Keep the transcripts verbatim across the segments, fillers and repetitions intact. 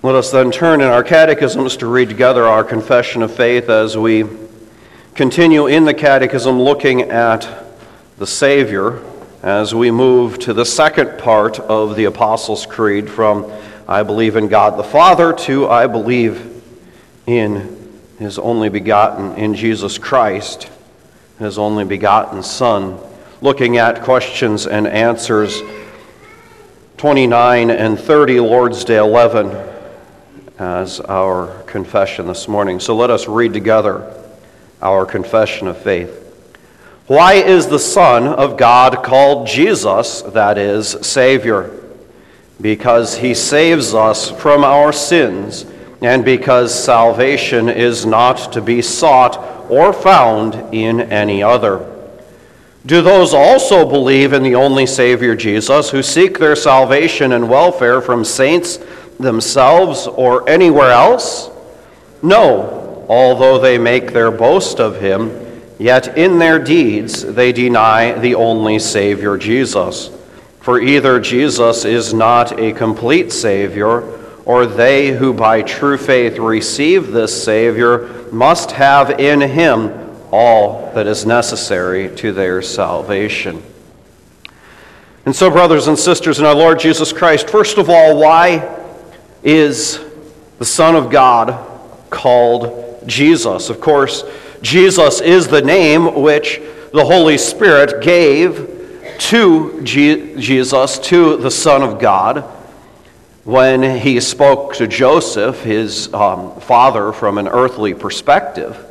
Let us then turn in our catechisms to read together our confession of faith as we continue in the catechism looking at the Savior as we move to the second part of the Apostles' Creed from I believe in God the Father to I believe in His only begotten, in Jesus Christ, His only begotten Son, looking at questions and answers twenty-nine and thirty, Lord's Day eleven, as our confession this morning. So let us read together our confession of faith. Why is the Son of God called Jesus, that is, Savior? Because He saves us from our sins, and because salvation is not to be sought or found in any other. Do those also believe in the only Savior Jesus, who seek their salvation and welfare from saints themselves or anywhere else? No, although they make their boast of Him, yet in their deeds they deny the only Savior Jesus. For either Jesus is not a complete Savior, or they who by true faith receive this Savior must have in Him all that is necessary to their salvation. And so, brothers and sisters in our Lord Jesus Christ, first of all, why is the Son of God called Jesus? Of course, Jesus is the name which the Holy Spirit gave to Je- Jesus, to the Son of God, when He spoke to Joseph, his um, father, from an earthly perspective.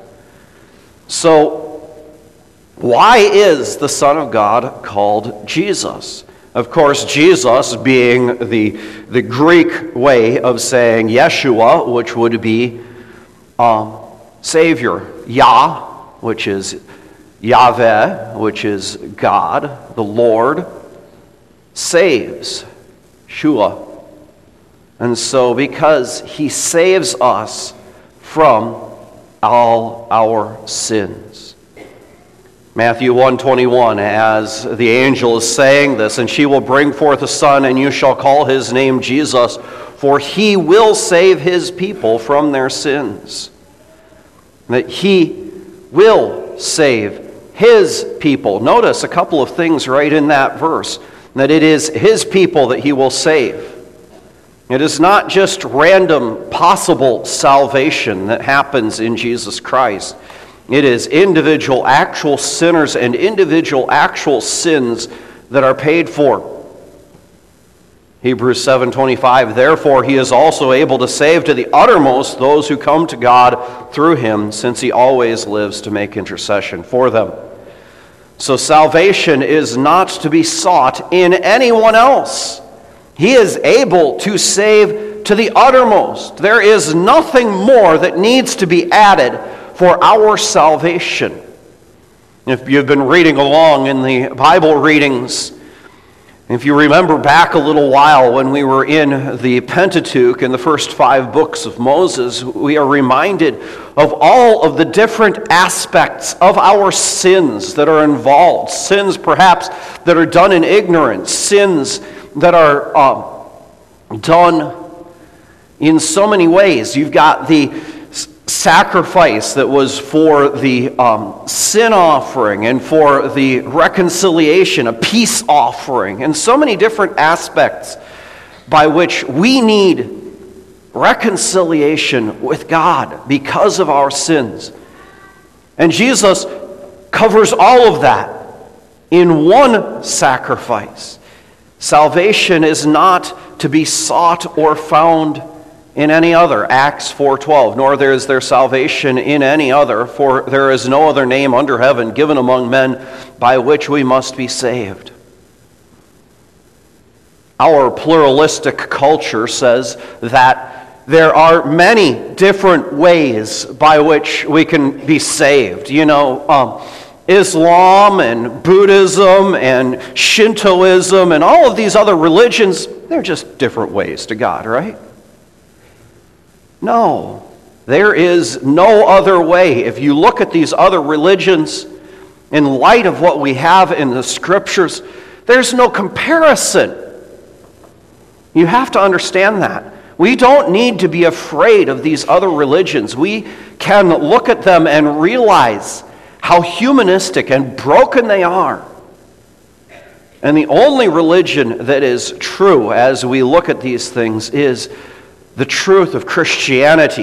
So, why is the Son of God called Jesus? Of course, Jesus being the, the Greek way of saying Yeshua, which would be um, Savior. Yah, which is Yahweh, which is God, the Lord, saves. Shua. And so, because He saves us from all our sins. Matthew one twenty-one, as the angel is saying this, and she will bring forth a son, and you shall call his name Jesus, for He will save His people from their sins. That He will save His people. Notice a couple of things right in that verse, that it is His people that He will save. It is not just random possible salvation that happens in Jesus Christ. It is individual actual sinners and individual actual sins that are paid for. Hebrews seven twenty-five, therefore He is also able to save to the uttermost those who come to God through Him, since He always lives to make intercession for them. So salvation is not to be sought in anyone else. He is able to save to the uttermost. There is nothing more that needs to be added for our salvation. If you've been reading along in the Bible readings, if you remember back a little while when we were in the Pentateuch, in the first five books of Moses, we are reminded of all of the different aspects of our sins that are involved. Sins perhaps that are done in ignorance, sins that are uh, done in so many ways. You've got the sacrifice that was for the um, sin offering and for the reconciliation, a peace offering, and so many different aspects by which we need reconciliation with God because of our sins. And Jesus covers all of that in one sacrifice. Salvation is not to be sought or found in any other, Acts four twelve, nor there is there salvation in any other, for there is no other name under heaven given among men by which we must be saved. Our pluralistic culture says that there are many different ways by which we can be saved. You know, um, Islam and Buddhism and Shintoism and all of these other religions, they're just different ways to God, right? No, there is no other way. If you look at these other religions, in light of what we have in the Scriptures, there's no comparison. You have to understand that. We don't need to be afraid of these other religions. We can look at them and realize how humanistic and broken they are. And the only religion that is true as we look at these things is the truth of Christianity.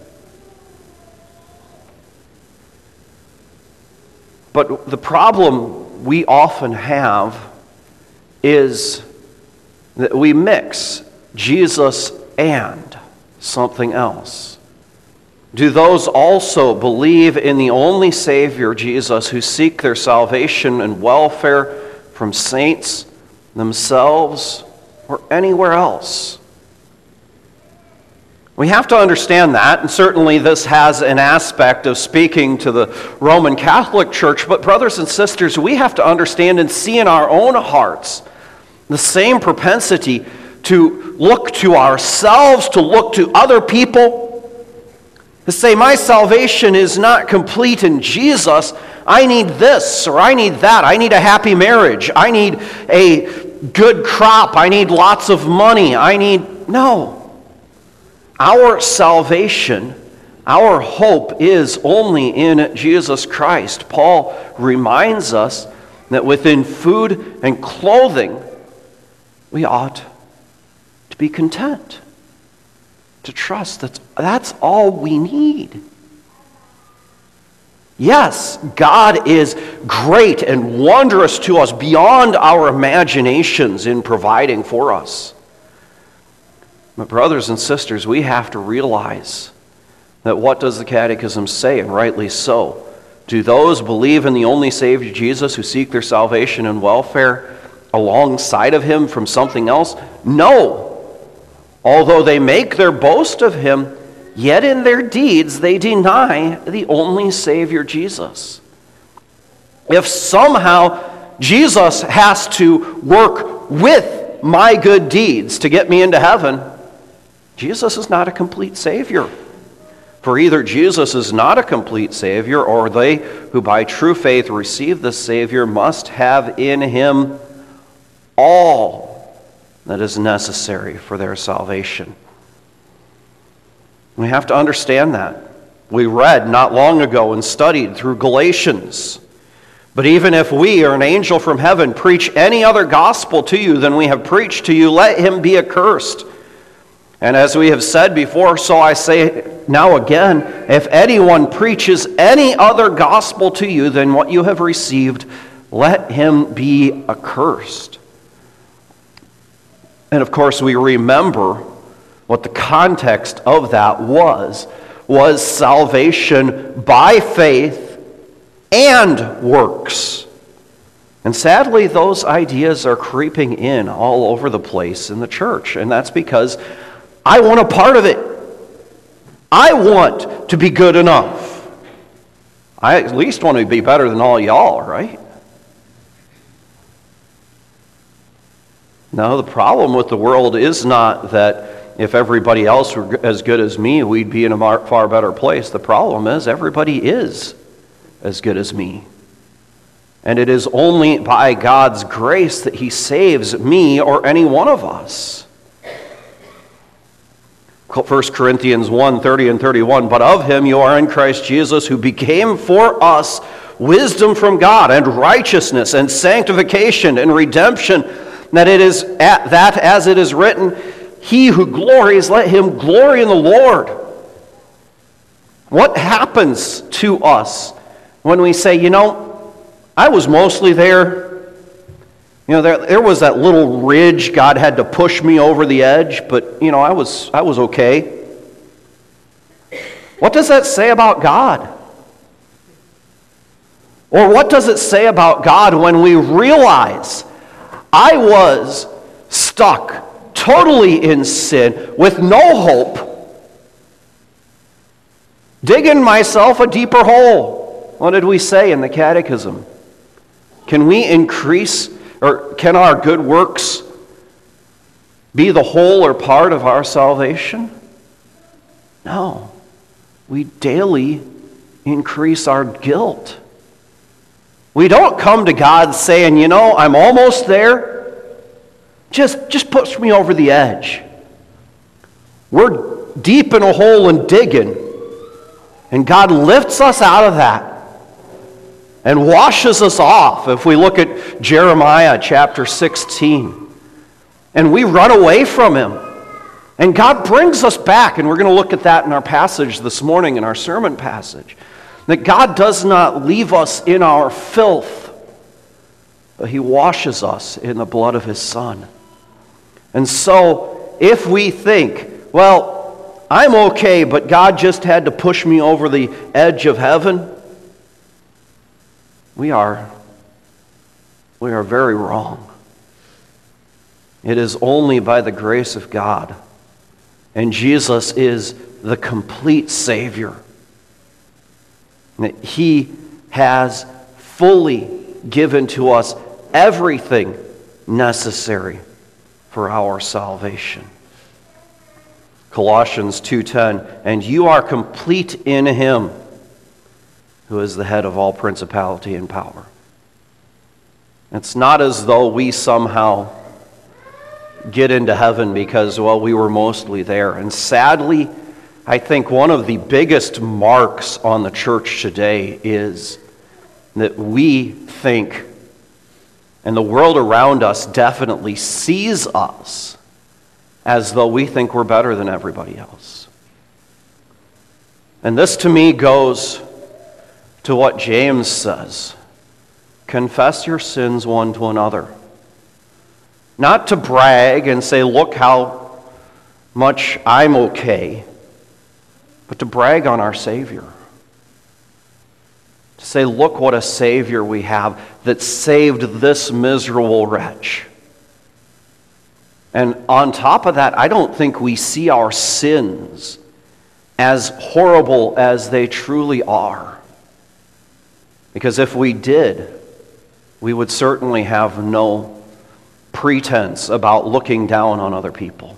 But the problem we often have is that we mix Jesus and something else. Do those also believe in the only Savior, Jesus, who seek their salvation and welfare from saints, themselves, or anywhere else? We have to understand that, and certainly this has an aspect of speaking to the Roman Catholic Church, but brothers and sisters, we have to understand and see in our own hearts the same propensity to look to ourselves, to look to other people, to say, my salvation is not complete in Jesus. I need this, or I need that. I need a happy marriage. I need a good crop. I need lots of money. I need... No. Our salvation, our hope is only in Jesus Christ. Paul reminds us that within food and clothing, we ought to be content, to trust that that's all we need. Yes, God is great and wondrous to us beyond our imaginations in providing for us. But brothers and sisters, we have to realize that what does the Catechism say, and rightly so? Do those believe in the only Savior Jesus who seek their salvation and welfare alongside of him from something else? No. Although they make their boast of him, yet in their deeds they deny the only Savior Jesus. If somehow Jesus has to work with my good deeds to get me into heaven, Jesus is not a complete Savior. For either Jesus is not a complete Savior, or they who by true faith receive the Savior must have in him all that is necessary for their salvation. We have to understand that. We read not long ago and studied through Galatians. But even if we or an angel from heaven preach any other gospel to you than we have preached to you, let him be accursed. And as we have said before, so I say now again, if anyone preaches any other gospel to you than what you have received, let him be accursed. And of course, we remember what the context of that was, was salvation by faith and works. And sadly, those ideas are creeping in all over the place in the church. And that's because I want a part of it. I want to be good enough. I at least want to be better than all y'all, right? No, the problem with the world is not that if everybody else were as good as me, we'd be in a far better place. The problem is everybody is as good as me. And it is only by God's grace that he saves me or any one of us. First Corinthians one, thirty and thirty-one, but of him you are in Christ Jesus, who became for us wisdom from God and righteousness and sanctification and redemption, that it is at that as it is written, he who glories, let him glory in the Lord. What happens to us when we say, you know, I was mostly there. You know, there, there was that little ridge. God had to push me over the edge, but, you know, I was, I was okay. What does that say about God? Or what does it say about God when we realize I was stuck totally in sin with no hope, digging myself a deeper hole? What did we say in the Catechism? Can we increase, or can our good works be the whole or part of our salvation? No. We daily increase our guilt. We don't come to God saying, you know, I'm almost there. Just, just push me over the edge. We're deep in a hole and digging, and God lifts us out of that and washes us off. If we look at Jeremiah chapter sixteen, and we run away from him, and God brings us back, and we're going to look at that in our passage this morning, in our sermon passage, that God does not leave us in our filth, but he washes us in the blood of his Son. And so, if we think, well, I'm okay, but God just had to push me over the edge of heaven, we are, we are very wrong. It is only by the grace of God, and Jesus is the complete Savior, that he has fully given to us everything necessary for our salvation. Colossians two ten, and you are complete in him who is the head of all principality and power. It's not as though we somehow get into heaven because, well, we were mostly there. And sadly, I think one of the biggest marks on the church today is that we think, and the world around us definitely sees us as though we think we're better than everybody else. And this to me goes to what James says. Confess your sins one to another. Not to brag and say, look how much I'm okay, but to brag on our Savior. To say, look what a Savior we have that saved this miserable wretch. And on top of that, I don't think we see our sins as horrible as they truly are. Because if we did, we would certainly have no pretense about looking down on other people.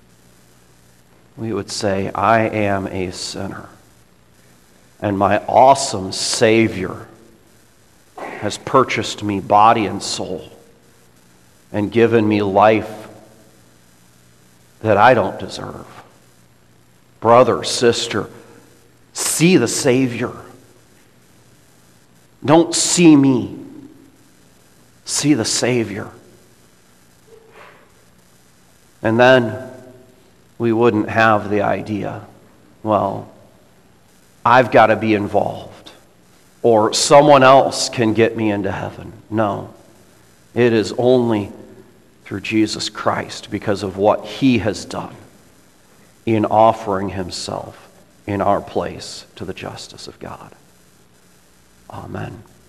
We would say, I am a sinner, and my awesome Savior has purchased me body and soul and given me life that I don't deserve. Brother, sister, see the Savior. Don't see me. See the Savior. And then we wouldn't have the idea, well, I've got to be involved, or someone else can get me into heaven. No, it is only through Jesus Christ because of what he has done in offering himself in our place to the justice of God. Amen.